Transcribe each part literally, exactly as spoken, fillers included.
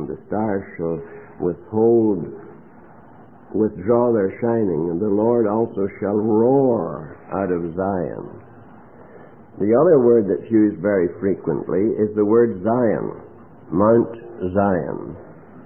and the stars shall withhold, withdraw their shining, and the Lord also shall roar out of Zion. The other word that's used very frequently is the word Zion, Mount Zion.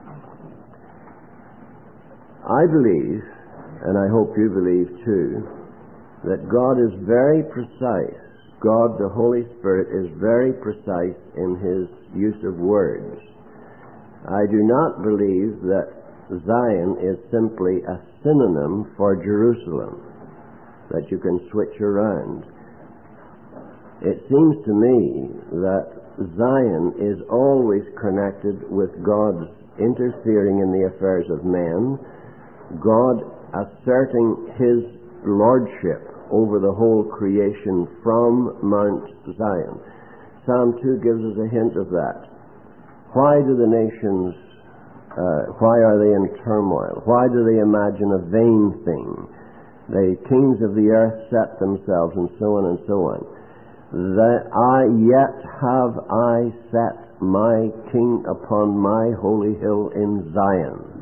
I believe, and I hope you believe too, that God is very precise. God, the Holy Spirit, is very precise in His use of words. I do not believe that Zion is simply a synonym for Jerusalem, that you can switch around. It seems to me that Zion is always connected with God's interfering in the affairs of men, God asserting His lordship over the whole creation from Mount Zion. Psalm two gives us a hint of that. Why do the nations, uh, why are they in turmoil? Why do they imagine a vain thing? The kings of the earth set themselves, and so on and so on. That I yet have I set my king upon my holy hill in Zion.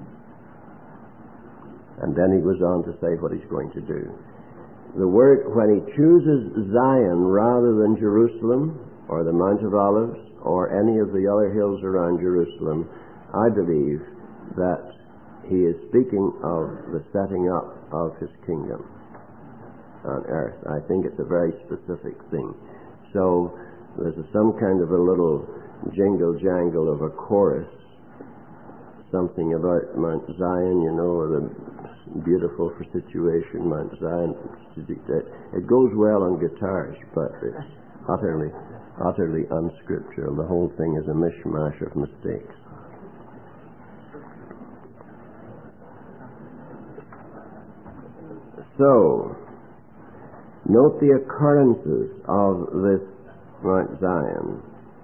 And then he goes on to say what he's going to do. The word, when he chooses Zion rather than Jerusalem or the Mount of Olives or any of the other hills around Jerusalem, I believe that he is speaking of the setting up of his kingdom on earth. I think it's a very specific thing. So there's a, some kind of a little jingle-jangle of a chorus, something about Mount Zion, you know, or the beautiful for situation, Mount Zion. It goes well on guitars, but it's utterly, utterly unscriptural. The whole thing is a mishmash of mistakes. So, note the occurrences of this Mount Zion.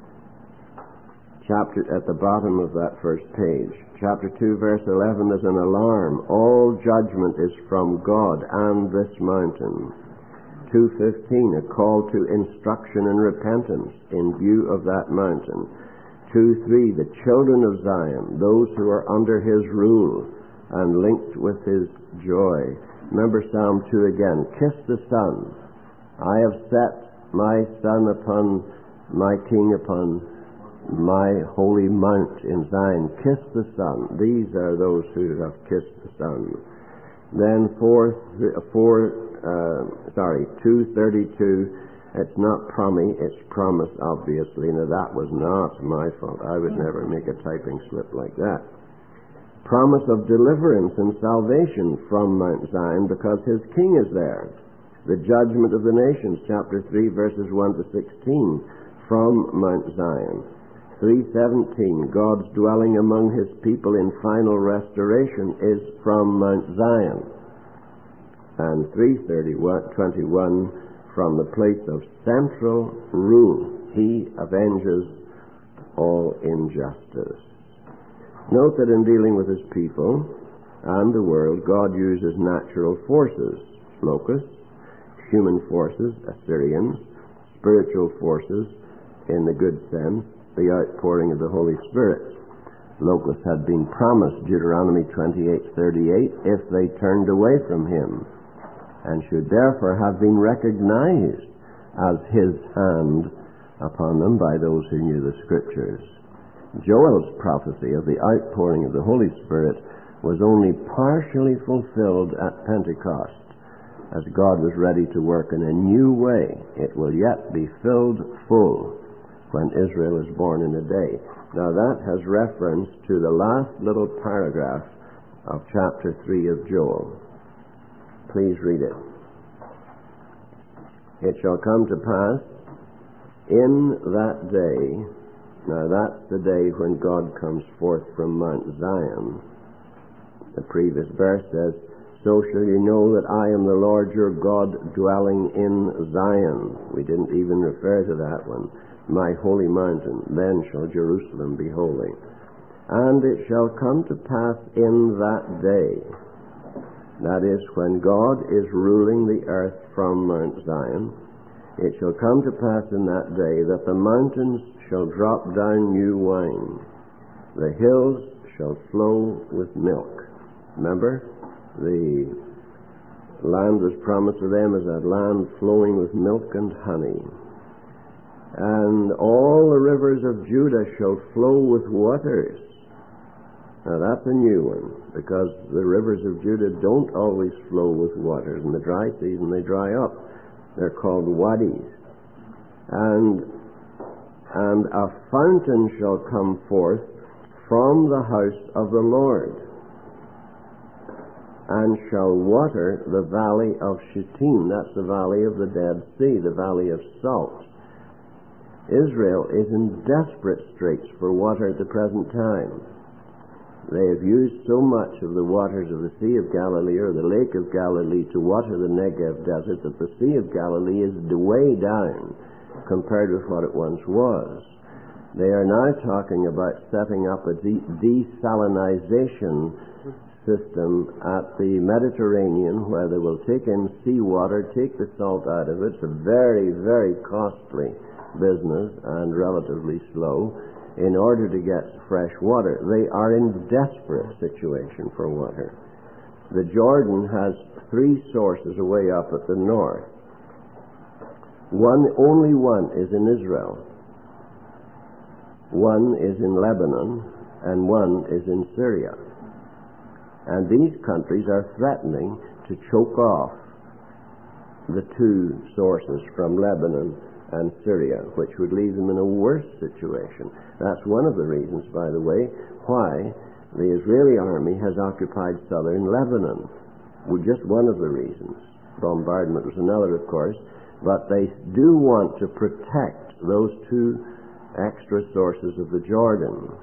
Chapter at the bottom of that first page. Chapter two, verse eleven is an alarm. All judgment is from God and this mountain. two fifteen, a call to instruction and repentance in view of that mountain. two three, the children of Zion, those who are under His rule and linked with His joy. Remember Psalm two again. Kiss the Son. I have set my Son upon my King upon my holy mount in Zion. Kiss the Son. These are those who have kissed the Son. Then four, four uh, sorry, two thirty-two. It's not promi, it's promise, obviously. Now that was not my fault. I would never make a typing slip like that. Promise of deliverance and salvation from Mount Zion because His King is there. The judgment of the nations, chapter three, verses one to sixteen, from Mount Zion. three seventeen, God's dwelling among His people in final restoration is from Mount Zion. And three twenty-one, from the place of central rule, He avenges all injustice. Note that in dealing with His people and the world, God uses natural forces, locusts, human forces, Assyrians, spiritual forces, in the good sense, the outpouring of the Holy Spirit. Locusts had been promised, Deuteronomy twenty-eight thirty-eight, if they turned away from Him, and should therefore have been recognized as His hand upon them by those who knew the Scriptures. Joel's prophecy of the outpouring of the Holy Spirit was only partially fulfilled at Pentecost. As God was ready to work in a new way, it will yet be filled full when Israel is born in a day. Now that has reference to the last little paragraph of chapter three of Joel. Please read it. It shall come to pass in that day, now that's the day when God comes forth from Mount Zion. The previous verse says, so shall you know that I am the Lord your God dwelling in Zion. We didn't even refer to that one. My holy mountain, then shall Jerusalem be holy. And it shall come to pass in that day, that is, when God is ruling the earth from Mount Zion, it shall come to pass in that day that the mountains shall drop down new wine, The hills shall flow with milk. Remember, the land was promised to them as a land flowing with milk and honey. And all the rivers of Judah shall flow with waters. Now that's a new one, because the rivers of Judah don't always flow with waters. In the dry season they dry up. They're called wadis. And, and a fountain shall come forth from the house of the Lord, and shall water the valley of Shittim. That's the valley of the Dead Sea, the valley of salt. Israel is in desperate straits for water at the present time. They have used so much of the waters of the Sea of Galilee or the Lake of Galilee to water the Negev desert that the Sea of Galilee is way down compared with what it once was. They are now talking about setting up a de- desalinization system at the Mediterranean, where they will take in seawater, take the salt out of it. It's a very, very costly business and relatively slow in order to get fresh water. They are in desperate situation for water. The Jordan has three sources away up at the north. One, only one is in Israel. One is in Lebanon, and one is in Syria. And these countries are threatening to choke off the two sources from Lebanon and Syria, which would leave them in a worse situation. That's one of the reasons, by the way, why the Israeli army has occupied southern Lebanon. Well, just one of the reasons. Bombardment was another, of course, but they do want to protect those two extra sources of the Jordan.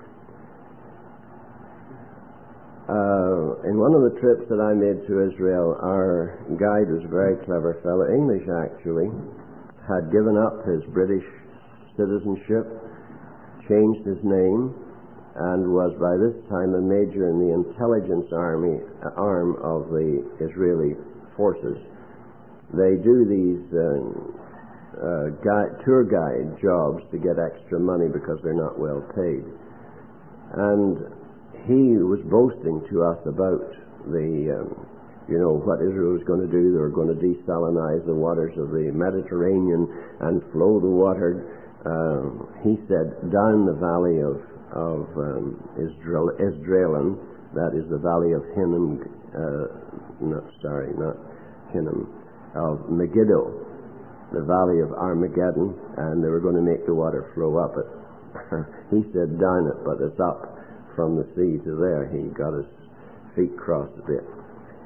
Uh, in one of the trips that I made to Israel, our guide was a very clever fellow, English actually, had given up his British citizenship, changed his name, and was by this time a major in the intelligence army uh, arm of the Israeli forces. They do these uh, uh, guide, tour guide jobs to get extra money because they're not well paid. And he was boasting to us about the, um, you know, what Israel was going to do. They were going to desalinize the waters of the Mediterranean and flow the water. Um, he said, down the valley of, of um, Israel, Esdraelon, that is the valley of Hinnom, uh, not, sorry, not Hinnom, of Megiddo, the valley of Armageddon, and they were going to make the water flow up it. He said down it, but it's up from the sea to there. He got his feet crossed a bit.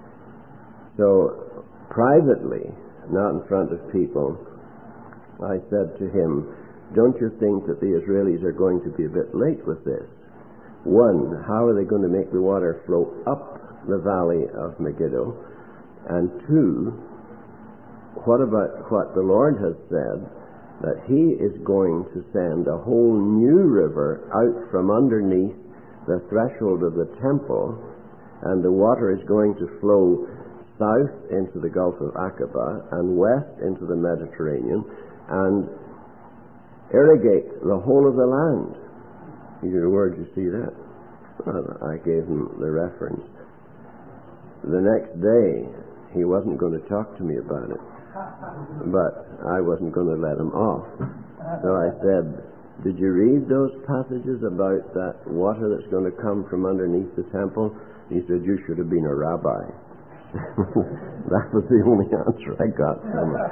So, privately, not in front of people, I said to him, don't you think that the Israelis are going to be a bit late with this? One, how are they going to make the water flow up the valley of Megiddo? And two, what about what the Lord has said, that He is going to send a whole new river out from underneath the threshold of the temple, and the water is going to flow south into the Gulf of Aqaba and west into the Mediterranean and irrigate the whole of the land. In your words, you see that? Well, I gave him the reference. The next day, he wasn't going to talk to me about it, but I wasn't going to let him off. So I said, did you read those passages about that water that's going to come from underneath the temple? He said, you should have been a rabbi. That was the only answer I got from him.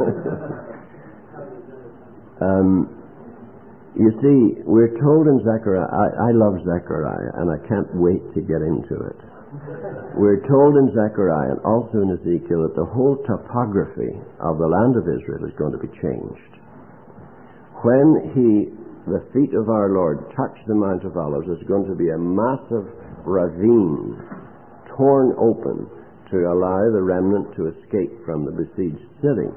um, you see, we're told in Zechariah, I, I love Zechariah, and I can't wait to get into it. We're told in Zechariah and also in Ezekiel that the whole topography of the land of Israel is going to be changed. When he, the feet of our Lord, touch the Mount of Olives, there's going to be a massive ravine torn open to allow the remnant to escape from the besieged city.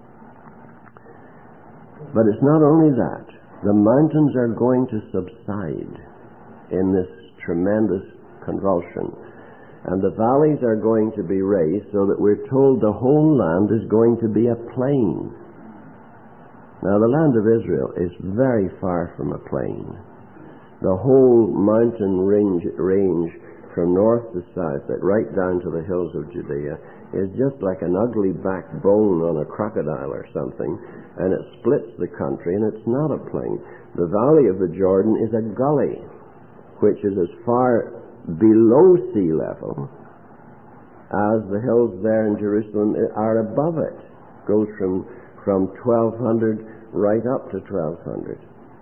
But it's not only that. The mountains are going to subside in this tremendous convulsion. And the valleys are going to be raised so that we're told the whole land is going to be a plain. Now, the land of Israel is very far from a plain. The whole mountain range, range from north to south, that right down to the hills of Judea, is just like an ugly back bone on a crocodile or something, and it splits the country, and it's not a plain. The valley of the Jordan is a gully, which is as far below sea level as the hills there in Jerusalem are above it. Goes from from twelve hundred right up to twelve hundred.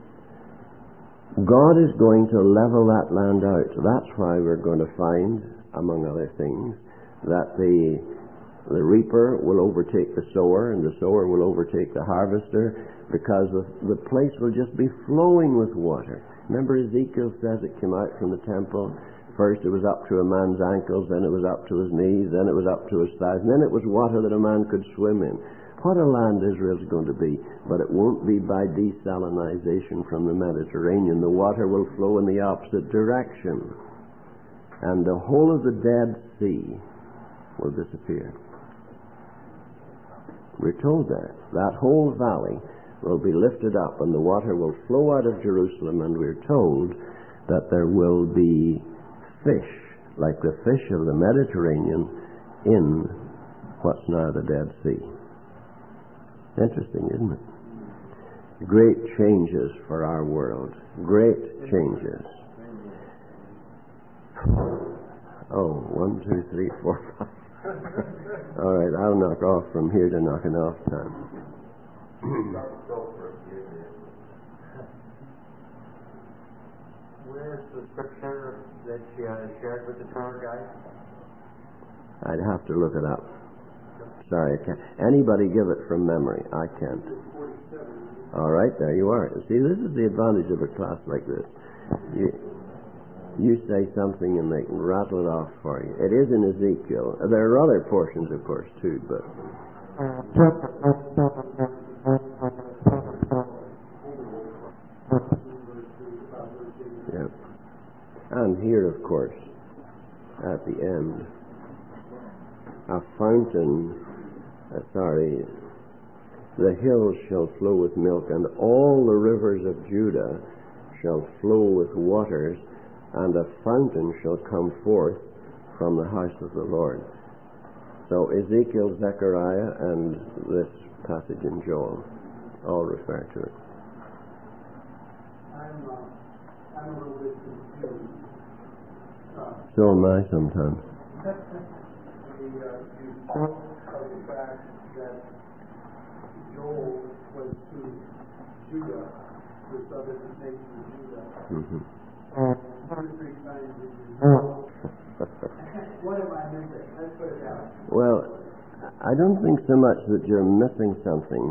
God is going to level that land out. That's why we're going to find, among other things, that the the reaper will overtake the sower, and the sower will overtake the harvester, because the, the place will just be flowing with water. Remember Ezekiel says it came out from the temple. First it was up to a man's ankles, then it was up to his knees, then it was up to his thighs, and then it was water that a man could swim in. What a land Israel's going to be, but it won't be by desalinization from the Mediterranean. The water will flow in the opposite direction, and the whole of the Dead Sea will disappear. We're told that. That whole valley will be lifted up, and the water will flow out of Jerusalem, and we're told that there will be fish, like the fish of the Mediterranean, in what's now the Dead Sea. Interesting, isn't it? Great changes for our world. Great changes. Oh, one, two, three, four, five. All right, I'll knock off from here to knocking off time. Where's the scripture that you uh, shared with the tour guide? I'd have to look it up. Sorry, I can't. Anybody give it from memory? I can't. All right, there you are. See, this is the advantage of a class like this. You, you say something and they can rattle it off for you. It is in Ezekiel. There are other portions, of course, too, but... Yep. And here, of course, at the end, a fountain... Uh, sorry, the hills shall flow with milk, and all the rivers of Judah shall flow with waters, and a fountain shall come forth from the house of the Lord. So Ezekiel, Zechariah, and this passage in Joel all refer to it. I'm, uh, I'm a little bit confused. Uh, so am I sometimes. the, uh, you talk of the fact that Joel was to Judah, the southern nation of Judah. Mm-hmm. Two or three times in your What am I missing? Let's put it out. Well, I don't think so much that you're missing something.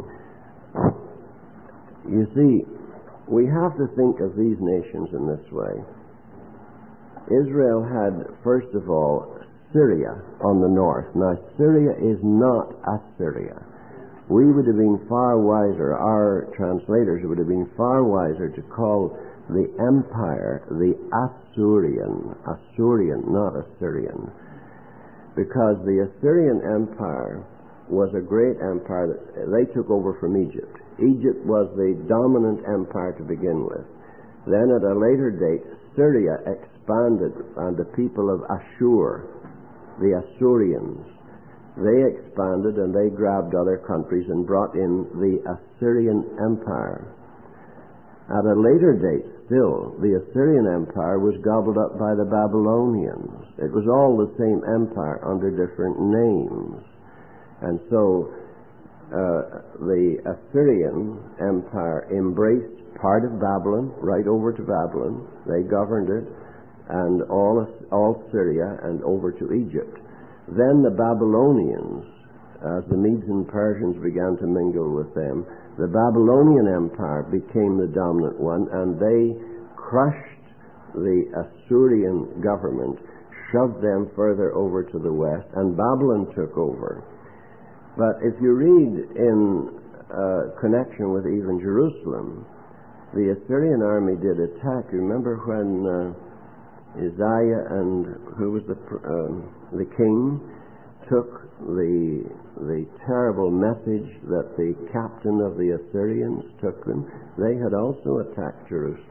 You see, we have to think of these nations in this way. Israel had, first of all, Syria on the north. Now, Syria is not Assyria. We would have been far wiser, our translators would have been far wiser to call the empire the Assyrian. Assyrian, not Assyrian. Because the Assyrian Empire was a great empire that they took over from Egypt. Egypt was the dominant empire to begin with. Then at a later date, Syria expanded, and the people of Ashur, the Assyrians, they expanded and they grabbed other countries and brought in the Assyrian Empire. At a later date still, the Assyrian Empire was gobbled up by the Babylonians. It was all the same empire under different names. And so uh, the Assyrian Empire embraced part of Babylon, right over to Babylon. They governed it, and all, all Syria and over to Egypt. Then the Babylonians, as the Medes and Persians began to mingle with them, the Babylonian Empire became the dominant one, and they crushed the Assyrian government, shoved them further over to the west, and Babylon took over. But if you read in uh, connection with even Jerusalem, the Assyrian army did attack. Remember when uh, Uzziah and who was the um, the king took the the terrible message that the captain of the Assyrians took them? They had also attacked Jerusalem.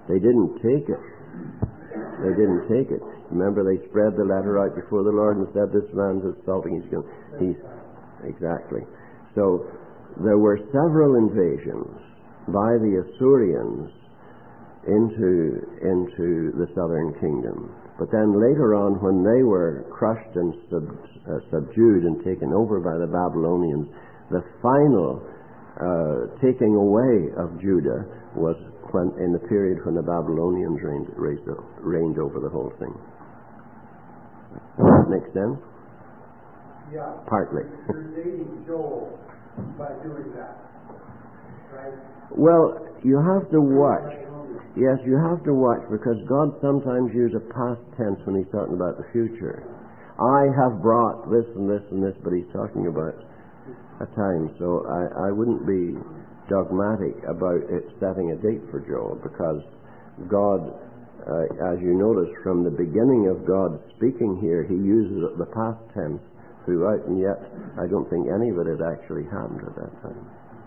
They didn't take it. They didn't take it. Remember, they spread the letter out before the Lord and said, this man's assaulting. He's going. He's exactly. So there were several invasions by the Assyrians into into the southern kingdom. But then later on, when they were crushed and sub, uh, subdued and taken over by the Babylonians, the final uh, taking away of Judah was when, in the period when the Babylonians reigned, raised, reigned over the whole thing. Does that make sense? Yeah. Partly. You're dating Joel by doing that, right? Well, you have to watch. Yes, you have to watch, because God sometimes uses a past tense when He's talking about the future. I have brought this and this and this, but He's talking about a time. So I, I wouldn't be dogmatic about it setting a date for Joel, because God, uh, as you notice from the beginning of God speaking here, He uses the past tense throughout, and yet I don't think any of it had actually happened at that time.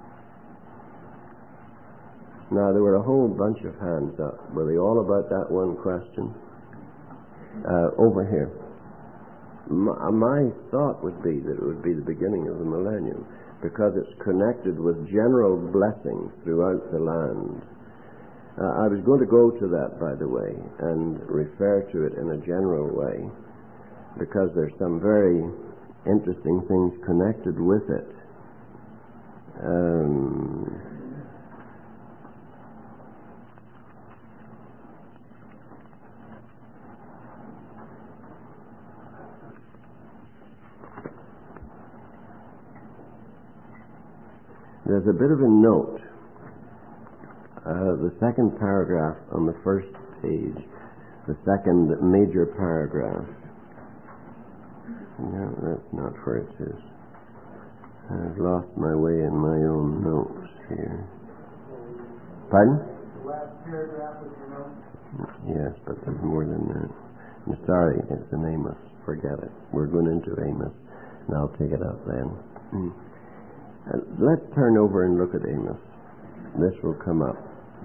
Now, there were a whole bunch of hands up. Were they all about that one question? Uh, over here. My, my thought would be that it would be the beginning of the millennium, because it's connected with general blessings throughout the land. Uh, I was going to go to that, by the way, and refer to it in a general way, because there's some very interesting things connected with it. Um... There's a bit of a note. Uh, the second paragraph on the first page, the second major paragraph. No, that's not where it is. I've lost my way in my own notes here. Pardon? The last paragraph of your notes? Yes, but there's more than that. I'm sorry, it's in Amos. Forget it. We're going into Amos, and I'll take it up then. Mm. Uh, let's turn over and look at Amos. This will come up.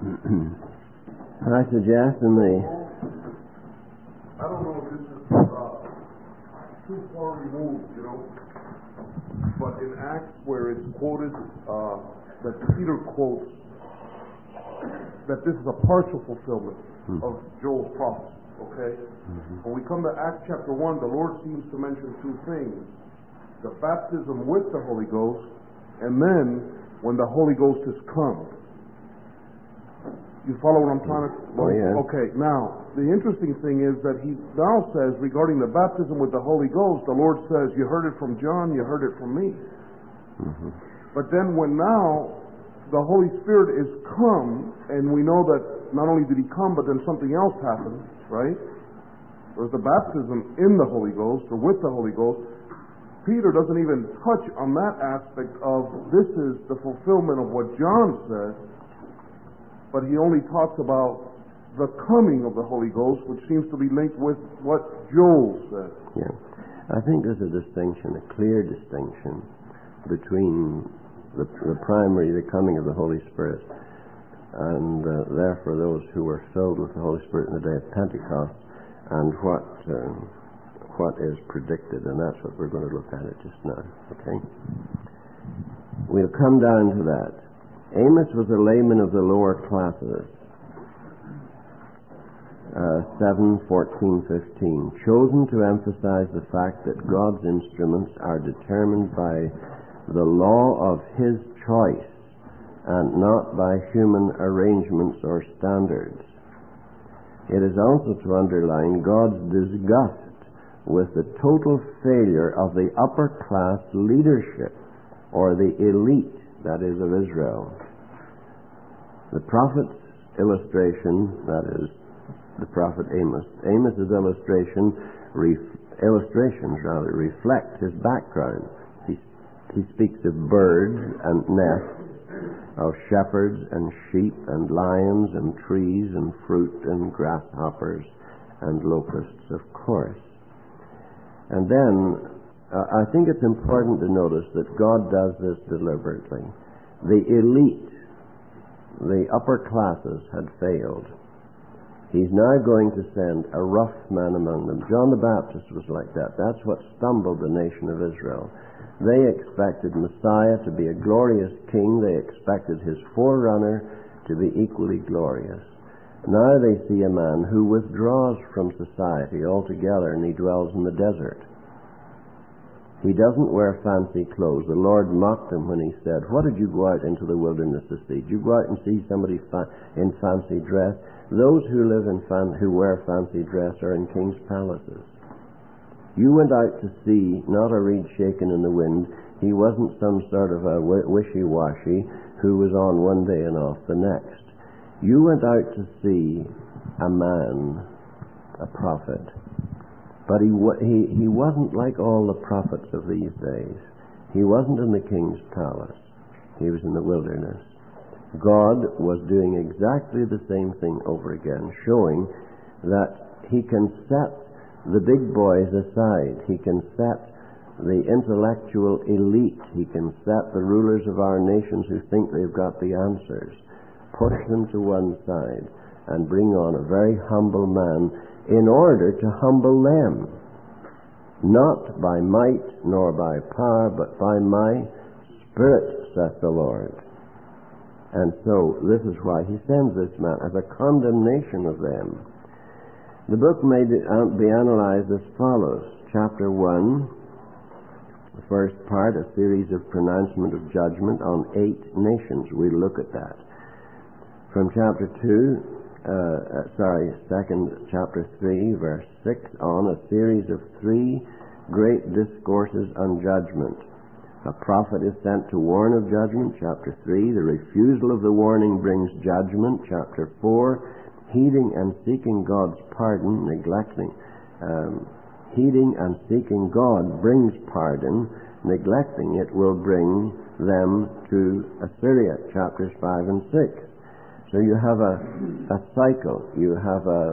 I suggest in the... I don't know if this is uh, too far removed, you know, but in Acts where it's quoted, uh, that Peter quotes, that this is a partial fulfillment mm-hmm. of Joel's prophecy, okay? Mm-hmm. When we come to Acts chapter one, the Lord seems to mention two things: the baptism with the Holy Ghost, and then when the Holy Ghost has come. You follow what I'm trying to... Oh, yeah. Okay, now, the interesting thing is that he now says, regarding the baptism with the Holy Ghost, the Lord says, you heard it from John, you heard it from me. Mm-hmm. But then when now the Holy Spirit is come, and we know that not only did He come, but then something else happened, right? There's the baptism in the Holy Ghost, or with the Holy Ghost. Peter doesn't even touch on that aspect of this is the fulfillment of what John said, but he only talks about the coming of the Holy Ghost, which seems to be linked with what Joel said. Yeah. I think there's a distinction, a clear distinction, between the, the primary, the coming of the Holy Spirit, and uh, therefore those who were filled with the Holy Spirit in the day of Pentecost, and what uh, what is predicted, and that's what we're going to look at it just now. Okay? We'll come down to that. Amos was a layman of the lower classes. Uh, seven, fourteen, fifteen. Chosen to emphasize the fact that God's instruments are determined by the law of His choice and not by human arrangements or standards. It is also to underline God's disgust with the total failure of the upper class leadership, or the elite, that is, of Israel. The prophet's illustration, that is, the prophet Amos, Amos's illustration, ref, illustrations rather, reflect his background. He, he speaks of birds and nests, of shepherds and sheep and lions and trees and fruit and grasshoppers and locusts, of course. And then, uh, I think it's important to notice that God does this deliberately. The elite, the upper classes, had failed. He's now going to send a rough man among them. John the Baptist was like that. That's what stumbled the nation of Israel. They expected Messiah to be a glorious king. They expected his forerunner to be equally glorious. Now they see a man who withdraws from society altogether, and he dwells in the desert. He doesn't wear fancy clothes. The Lord mocked him when he said, "What did you go out into the wilderness to see? Did you go out and see somebody fa- in fancy dress?" Those who live in fan- who wear fancy dress are in king's palaces. You went out to see not a reed shaken in the wind. He wasn't some sort of a wishy-washy who was on one day and off the next. You went out to see a man, a prophet. But he, he, he wasn't like all the prophets of these days. He wasn't in the king's palace. He was in the wilderness. God was doing exactly the same thing over again, showing that he can set the big boys aside. He can set the intellectual elite. He can set the rulers of our nations who think they've got the answers, push them to one side, and bring on a very humble man in order to humble them, not by might nor by power, but by my Spirit, saith the Lord. And so this is why he sends this man, as a condemnation of them. The book may be analyzed as follows. Chapter one, the first part, a series of pronouncement of judgment on eight nations. We'll look at that. From chapter two, uh, sorry, second, chapter three, verse six on, a series of three great discourses on judgment. A prophet is sent to warn of judgment, chapter three. The refusal of the warning brings judgment, chapter four. Heeding and seeking God's pardon, neglecting. Um, heeding and seeking God brings pardon. Neglecting it will bring them to Assyria, chapters five and six. So you have a, a cycle. You have a,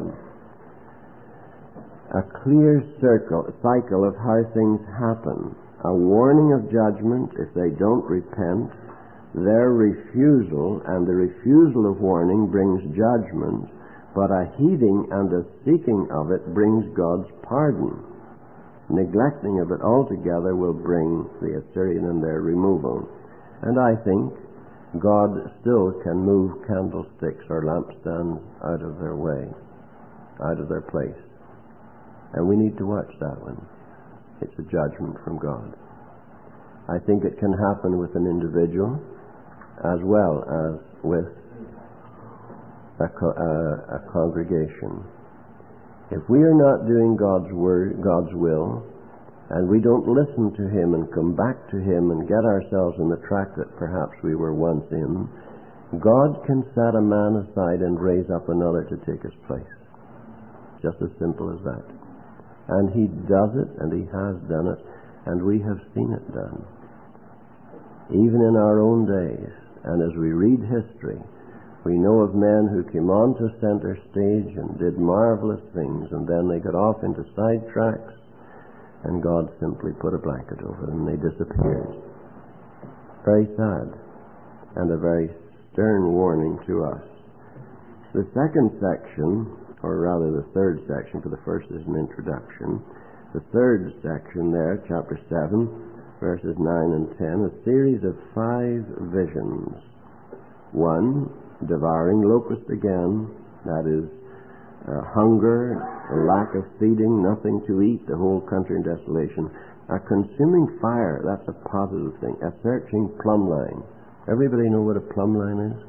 a clear circle, a cycle of how things happen. A warning of judgment if they don't repent. Their refusal, and the refusal of warning brings judgment. But a heeding and a seeking of it brings God's pardon. Neglecting of it altogether will bring the Assyrian and their removal. And I think God still can move candlesticks or lampstands out of their way, out of their place. And we need to watch that one. It's a judgment from God. I think it can happen with an individual as well as with A, co- uh, a congregation. If we are not doing God's word, God's will, and we don't listen to Him and come back to Him and get ourselves in the track that perhaps we were once in, God can set a man aside and raise up another to take his place. Just as simple as that. And He does it, and He has done it, and we have seen it done. Even in our own days, and as we read history, we know of men who came onto center stage and did marvelous things, and then they got off into side tracks, and God simply put a blanket over them and they disappeared. Very sad, and a very stern warning to us. The second section, or rather the third section, for the first is an introduction. The third section there, chapter seven, verses nine and ten, a series of five visions. One, devouring locust again, that is uh, hunger, a lack of feeding, nothing to eat, the whole country in desolation. A consuming fire, that's a positive thing. A searching plumb line. Everybody know what a plumb line is?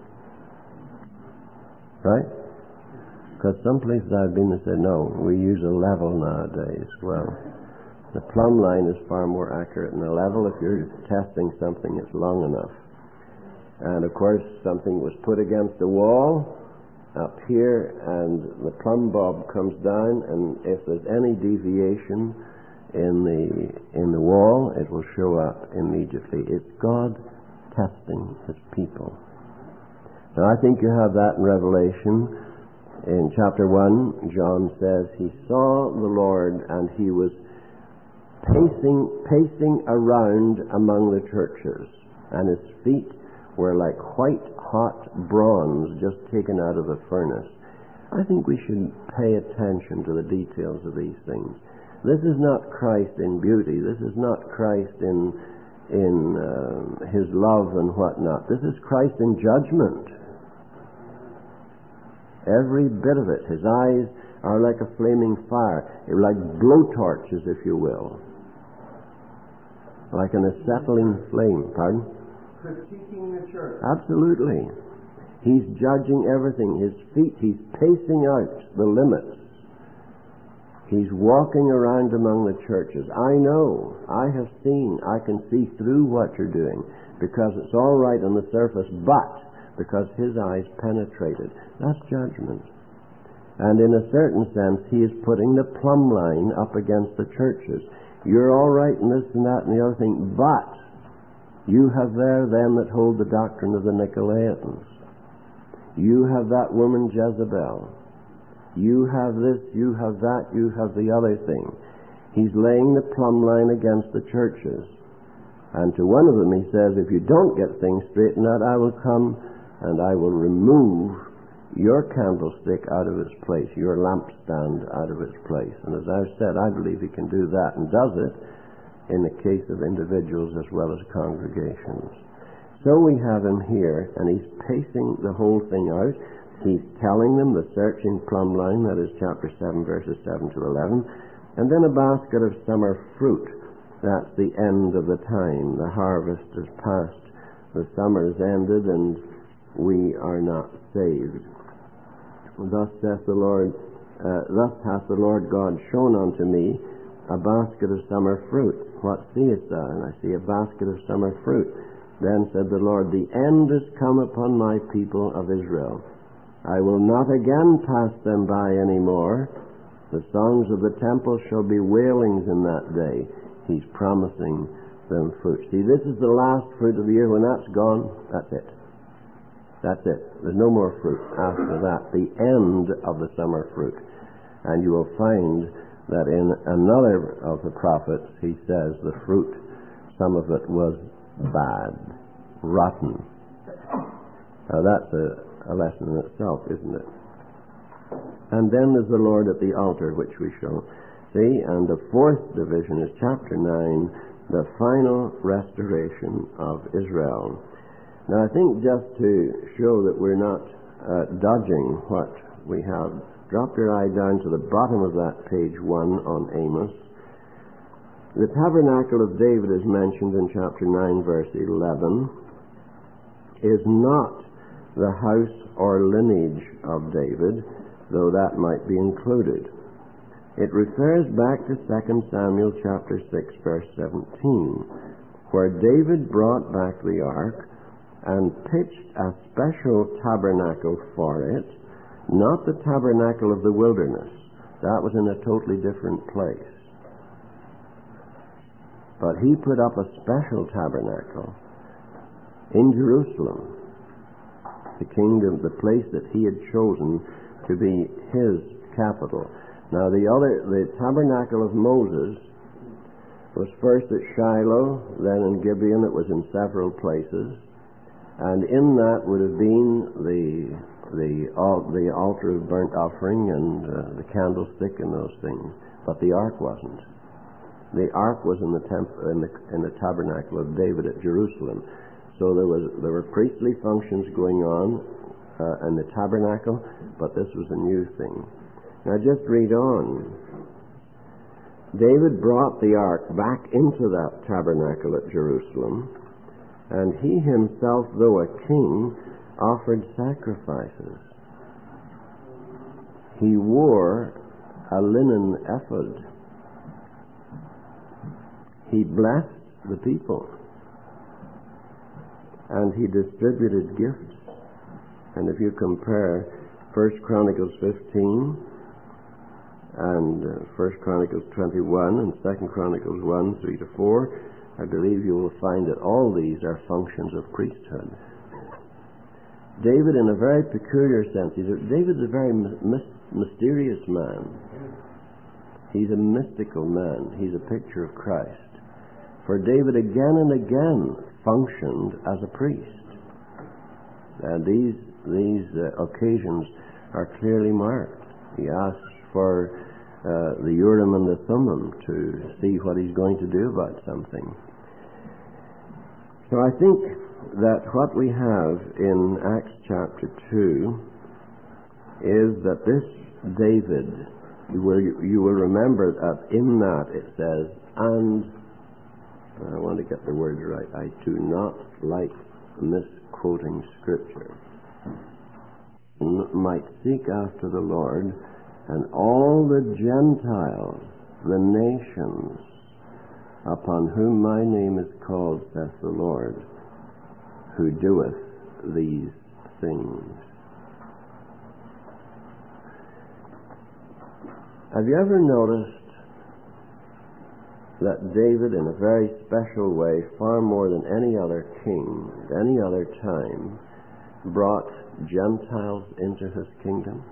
Right? Because some places I've been, they said, no, we use a level nowadays. Well, the plumb line is far more accurate than a level. If you're testing something, it's long enough. And of course, something was put against the wall up here, and the plumb bob comes down, and if there's any deviation in the in the wall, it will show up immediately. It's God testing His people. Now, I think you have that in Revelation. In chapter one, John says he saw the Lord, and He was pacing pacing around among the churches, and His feet were like white hot bronze just taken out of the furnace. I think we should pay attention to the details of these things. This is not Christ in beauty. This is not Christ in in uh, his love and whatnot. This is Christ in judgment. Every bit of it. His eyes are like a flaming fire, like blowtorches, if you will, like an acetylene flame. Pardon? Critiquing the church. Absolutely. He's judging everything. His feet, he's pacing out the limits. He's walking around among the churches. I know, I have seen, I can see through what you're doing, because it's all right on the surface, but because his eyes penetrated. That's judgment. And in a certain sense, he is putting the plumb line up against the churches. You're all right in this and that and the other thing, but you have there them that hold the doctrine of the Nicolaitans. You have that woman Jezebel. You have this, you have that, you have the other thing. He's laying the plumb line against the churches. And to one of them he says, if you don't get things straightened out, I will come and I will remove your candlestick out of its place, your lampstand out of its place. And as I've said, I believe he can do that, and does it in the case of individuals as well as congregations. So we have him here, and he's pacing the whole thing out. He's telling them the searching plumb line, that is chapter seven, verses seven to eleven, and then a basket of summer fruit. That's the end of the time. The harvest is past. The summer is ended, and we are not saved. Thus saith the Lord, uh, thus hath the Lord God shown unto me a basket of summer fruit. What seest thou? And I see a basket of summer fruit. Then said the Lord, the end is come upon my people of Israel. I will not again pass them by any more. The songs of the temple shall be wailings in that day. He's promising them fruit. See, this is the last fruit of the year. When that's gone, that's it. That's it. There's no more fruit after that. The end of the summer fruit. And you will find that in another of the prophets, he says the fruit, some of it was bad, rotten. Now that's a a lesson in itself, isn't it? And then there's the Lord at the altar, which we shall see. And the fourth division is chapter nine, the final restoration of Israel. Now I think just to show that we're not uh, dodging what we have, drop your eye down to the bottom of that page one on Amos. The tabernacle of David is mentioned in chapter nine, verse eleven, is not the house or lineage of David, though that might be included. It refers back to Second Samuel chapter six, verse seventeen, where David brought back the ark and pitched a special tabernacle for it, not the tabernacle of the wilderness. That was in a totally different place. But he put up a special tabernacle in Jerusalem, the kingdom, the place that he had chosen to be his capital. Now the other, the tabernacle of Moses was first at Shiloh, then in Gibeon. It was in several places, and in that would have been the the the altar of burnt offering and uh, the candlestick and those things. But the ark wasn't. The ark was in the temple, in the in the tabernacle of David at Jerusalem. So there was there were priestly functions going on uh, in the tabernacle, but this was a new thing. Now just read on. David brought the ark back into that tabernacle at Jerusalem, and he himself, though a king, offered sacrifices. He wore a linen ephod. He blessed the people. And he distributed gifts. And if you compare First Chronicles fifteen and uh, First Chronicles twenty-one and Second Chronicles one, three to four, I believe you will find that all these are functions of priesthood. David, in a very peculiar sense, he's a, David's a very my- mysterious man. He's a mystical man. He's a picture of Christ. For David again and again functioned as a priest. And these these uh, occasions are clearly marked. He asks for uh, the Urim and the Thummim to see what he's going to do about something. So I think that what we have in Acts chapter two is that this David, you will, you will remember that in that it says, and, I want to get the words right, I do not like misquoting Scripture, might seek after the Lord, and all the Gentiles, the nations, upon whom my name is called, saith the Lord, who doeth these things. Have you ever noticed that David, in a very special way, far more than any other king at any other time, brought Gentiles into his kingdom?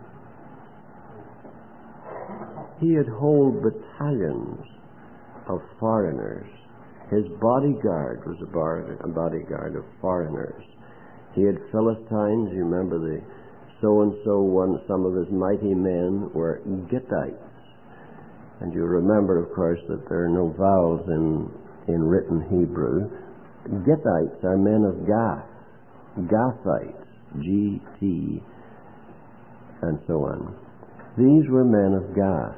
He had whole battalions of foreigners. His bodyguard was a, bar, a bodyguard of foreigners. He had Philistines. You remember the so-and-so one, some of his mighty men were Gittites. And you remember, of course, that there are no vowels in, in written Hebrew. Gittites are men of Gath, Gathites, G T, and so on. These were men of Gath.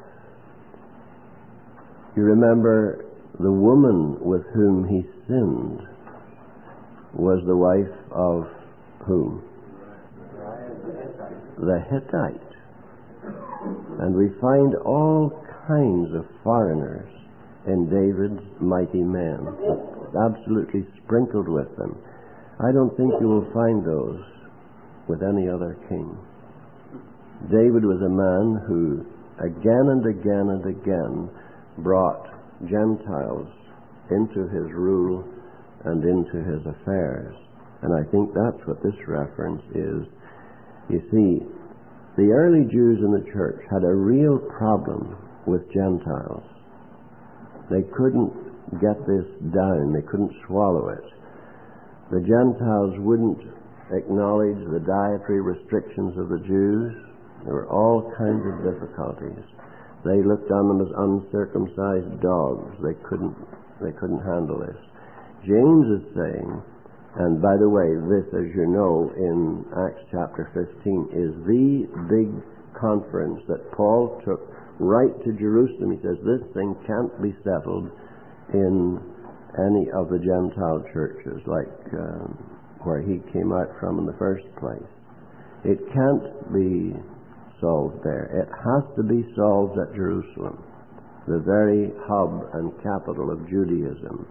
You remember the woman with whom he sinned was the wife of whom? The Hittite. And we find all kinds of foreigners in David's mighty men, absolutely sprinkled with them. I don't think you will find those with any other king. David was a man who again and again and again brought Gentiles into his rule and into his affairs. And I think that's what this reference is. You see, the early Jews in the church had a real problem with Gentiles. They couldn't get this down. They couldn't swallow it. The Gentiles wouldn't acknowledge the dietary restrictions of the Jews. There were all kinds of difficulties. They looked on them as uncircumcised dogs. They couldn't, they couldn't handle this. James is saying, and by the way, this, as you know, in Acts chapter fifteen, is the big conference that Paul took right to Jerusalem. He says this thing can't be settled in any of the Gentile churches, like um, where he came out from in the first place. It can't be solved there. It has to be solved at Jerusalem, the very hub and capital of Judaism.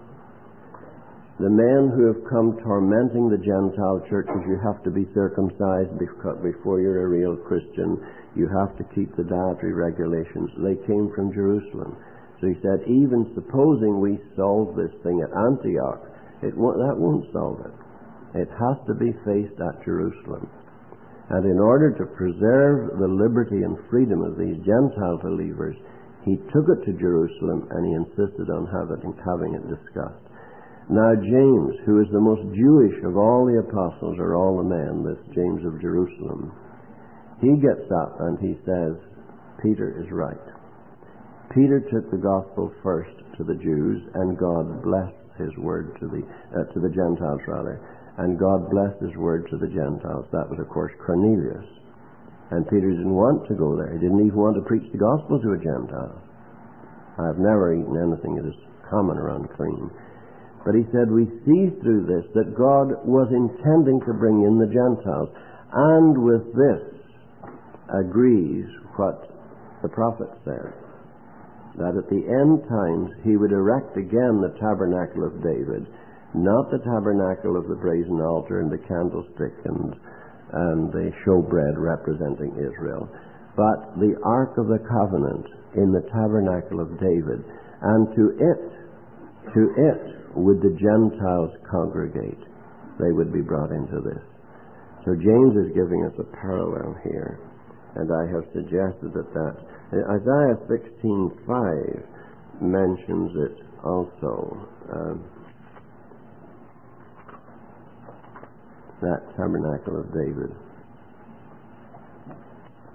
The men who have come tormenting the Gentile churches, you have to be circumcised before you're a real Christian. You have to keep the dietary regulations. They came from Jerusalem. So he said, even supposing we solve this thing at Antioch, it won't, that won't solve it. It has to be faced at Jerusalem. And in order to preserve the liberty and freedom of these Gentile believers, he took it to Jerusalem and he insisted on having, having it discussed. Now James, who is the most Jewish of all the apostles, or all the men, this James of Jerusalem, he gets up and he says, Peter is right. Peter took the gospel first to the Jews, and God blessed his word to the uh, to the Gentiles, rather. And God blessed his word to the Gentiles. That was, of course, Cornelius. And Peter didn't want to go there. He didn't even want to preach the gospel to a Gentile. I've never eaten anything that is common or unclean. But he said, we see through this that God was intending to bring in the Gentiles. And with this agrees what the prophet said, that at the end times he would erect again the tabernacle of David, not the tabernacle of the brazen altar and the candlestick and, and the showbread representing Israel, but the Ark of the Covenant in the tabernacle of David. And to it, to it would the Gentiles congregate. They would be brought into this. So James is giving us a parallel here, and I have suggested that that Isaiah sixteen five mentions it also. Um, that tabernacle of David.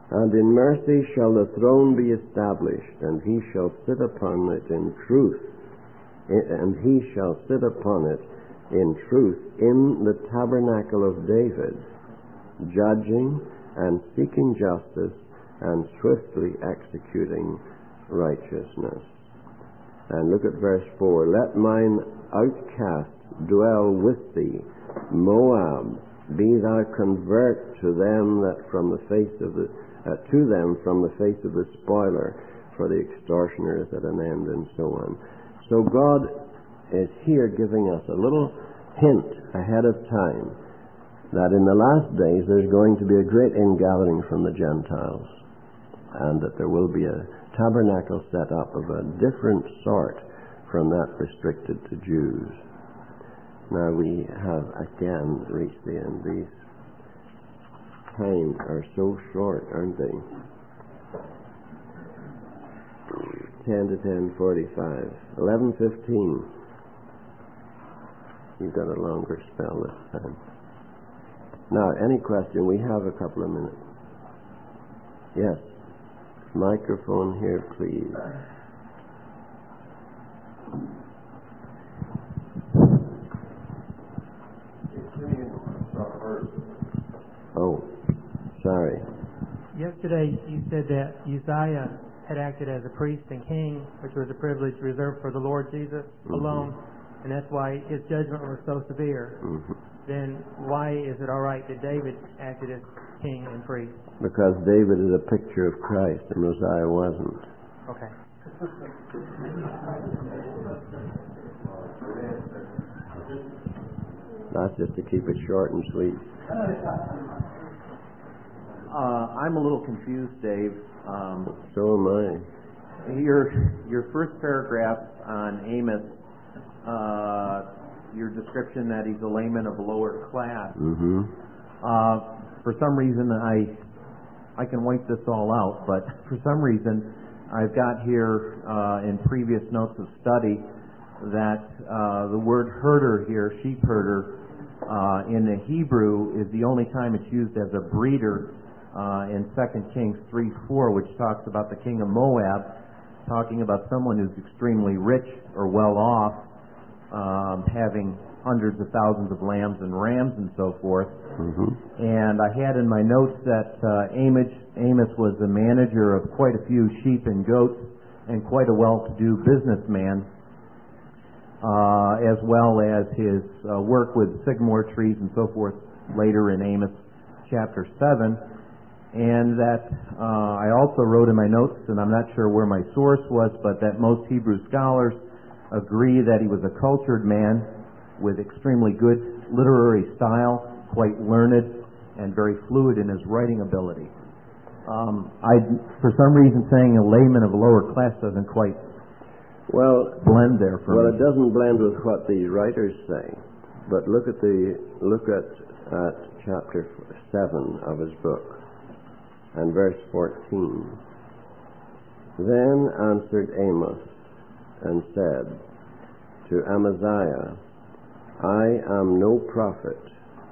And in mercy shall the throne be established, and he shall sit upon it in truth, and he shall sit upon it in truth in the tabernacle of David, judging and seeking justice and swiftly executing righteousness. And look at verse four. Let mine outcasts dwell with thee, Moab, be thou convert to them that from the face of the uh, to them from the face of the spoiler, for the extortioner is at an end, and so on. So God is here giving us a little hint ahead of time that in the last days there's going to be a great ingathering from the Gentiles, and that there will be a tabernacle set up of a different sort from that restricted to Jews. Now we have again reached the end. These times are so short, aren't they? ten to ten forty-five. eleven fifteen. You've got a longer spell this time. Now, any question? We have a couple of minutes. Yes. Microphone here, please. Oh, sorry. Yesterday you said that Uzziah had acted as a priest and king, which was a privilege reserved for the Lord Jesus mm-hmm. alone, and that's why his judgment was so severe. Mm-hmm. Then why is it all right that David acted as king and priest? Because David is a picture of Christ and Uzziah wasn't. Okay. That's just to keep it short and sweet. Uh, I'm a little confused, Dave. Um, so am I. Your your first paragraph on Amos, uh, your description that he's a layman of lower class. Mm-hmm. Uh, for some reason, I I can wipe this all out, but for some reason, I've got here uh, in previous notes of study that uh, the word herder here, sheep herder, uh, in the Hebrew is the only time it's used as a breeder uh, in Second Kings three four, which talks about the king of Moab, talking about someone who's extremely rich or well off, um, having hundreds of thousands of lambs and rams and so forth. Mm-hmm. And I had in my notes that uh, Amos, Amos was the manager of quite a few sheep and goats and quite a well-to-do businessman, uh, as well as his uh, work with sycamore trees and so forth later in Amos chapter seven. And that uh, I also wrote in my notes, and I'm not sure where my source was, but that most Hebrew scholars agree that he was a cultured man with extremely good literary style, quite learned, and very fluid in his writing ability. Um, I, for some reason, saying a layman of a lower class doesn't quite well blend there for well, me. Well, it doesn't blend with what the writers say. But look at the look at at chapter seven of his book and verse fourteen. Then answered Amos and said to Amaziah, I am no prophet,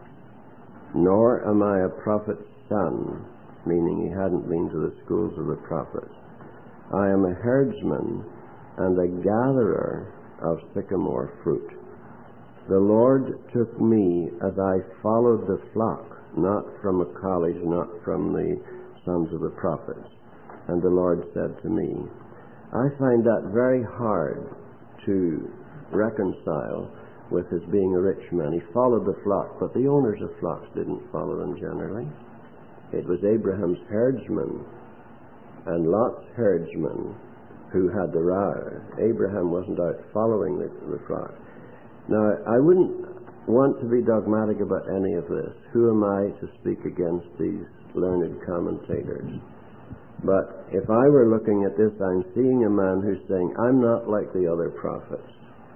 nor am I a prophet's son, meaning he hadn't been to the schools of the prophets. I am a herdsman and a gatherer of sycamore fruit. The Lord took me as I followed the flock, not from a college, not from the sons of the prophets. And the Lord said to me, I find that very hard to reconcile with his being a rich man. He followed the flock, but the owners of flocks didn't follow them generally. It was Abraham's herdsmen and Lot's herdsmen who had the row. Abraham wasn't out following the, the flock. Now, I wouldn't want to be dogmatic about any of this. Who am I to speak against these learned commentators? But if I were looking at this, I'm seeing a man who's saying, I'm not like the other prophets.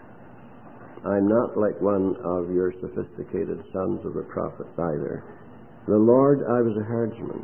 I'm not like one of your sophisticated sons of the prophets either. The Lord, I was a herdsman.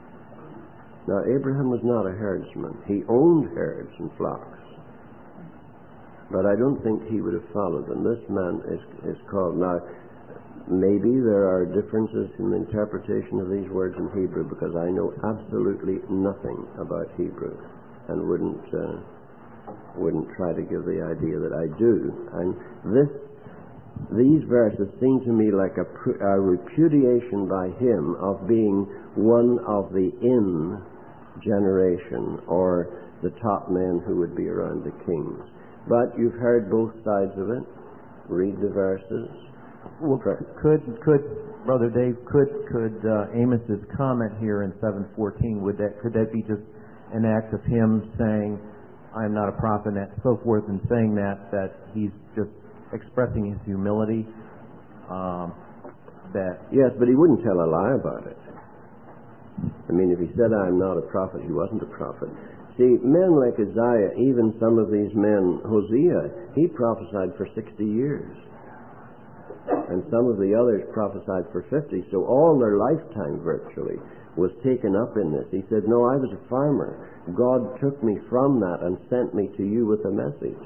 Now, Abraham was not a herdsman. He owned herds and flocks. But I don't think he would have followed them. This man is, is called. Now, maybe there are differences in the interpretation of these words in Hebrew, because I know absolutely nothing about Hebrew and wouldn't uh, wouldn't try to give the idea that I do. And this these verses seem to me like a, a repudiation by him of being one of the in generation, or the top men who would be around the kings. But you've heard both sides of it. Read the verses. Well, could could Brother Dave could could uh, Amos's comment here in seven fourteen, would that could that be just an act of him saying, "I'm not a prophet," and so forth, and saying that that he's just expressing his humility? Um, that yes, but he wouldn't tell a lie about it. I mean, if he said, "I'm not a prophet," he wasn't a prophet. See, men like Isaiah, even some of these men, Hosea, he prophesied for sixty years. And some of the others prophesied for fifty. So all their lifetime virtually was taken up in this. He said, "No, I was a farmer. God took me from that and sent me to you with a message."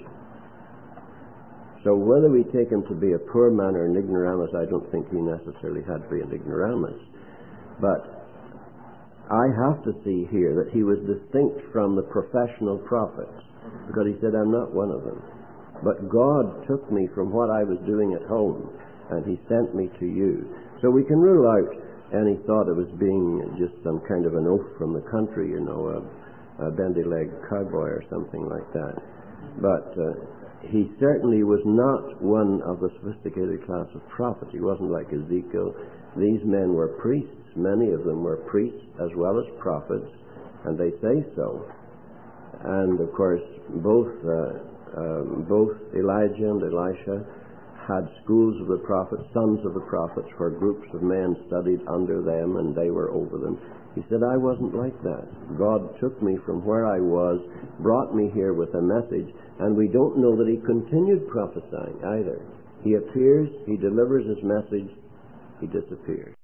So whether we take him to be a poor man or an ignoramus, I don't think he necessarily had to be an ignoramus. But I have to see here that he was distinct from the professional prophets, because he said, "I'm not one of them. But God took me from what I was doing at home, and he sent me to you." So we can rule out any thought of his being just some kind of an oaf from the country, you know, a, a bendy-legged cowboy or something like that. But uh, he certainly was not one of the sophisticated class of prophets. He wasn't like Ezekiel. These men were priests. Many of them were priests as well as prophets, and they say so. And of course, both uh, um, both Elijah and Elisha had schools of the prophets, sons of the prophets, where groups of men studied under them and they were over them. He said, "I wasn't like that. God took me from where I was, brought me here with a message," and we don't know that he continued prophesying either. He appears, he delivers his message, he disappears.